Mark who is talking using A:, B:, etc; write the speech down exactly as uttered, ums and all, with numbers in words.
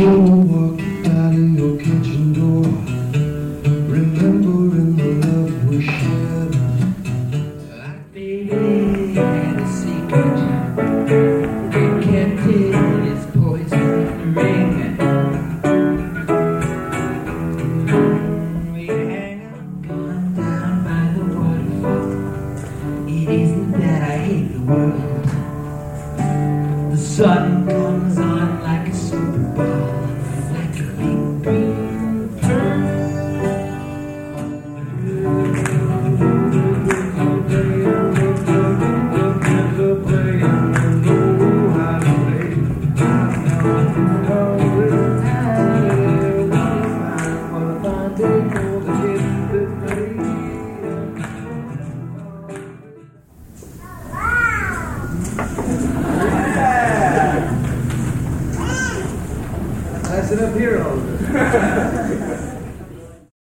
A: sure walk out of your kitchen door, remembering the love we shared. Like baby had a secret, they kept it in his poison ring. We'd hang out, gone down by the waterfall. It isn't that I hate the world. The sun comes on like a super ball, like a big green pearl.
B: Pass it up here all of it.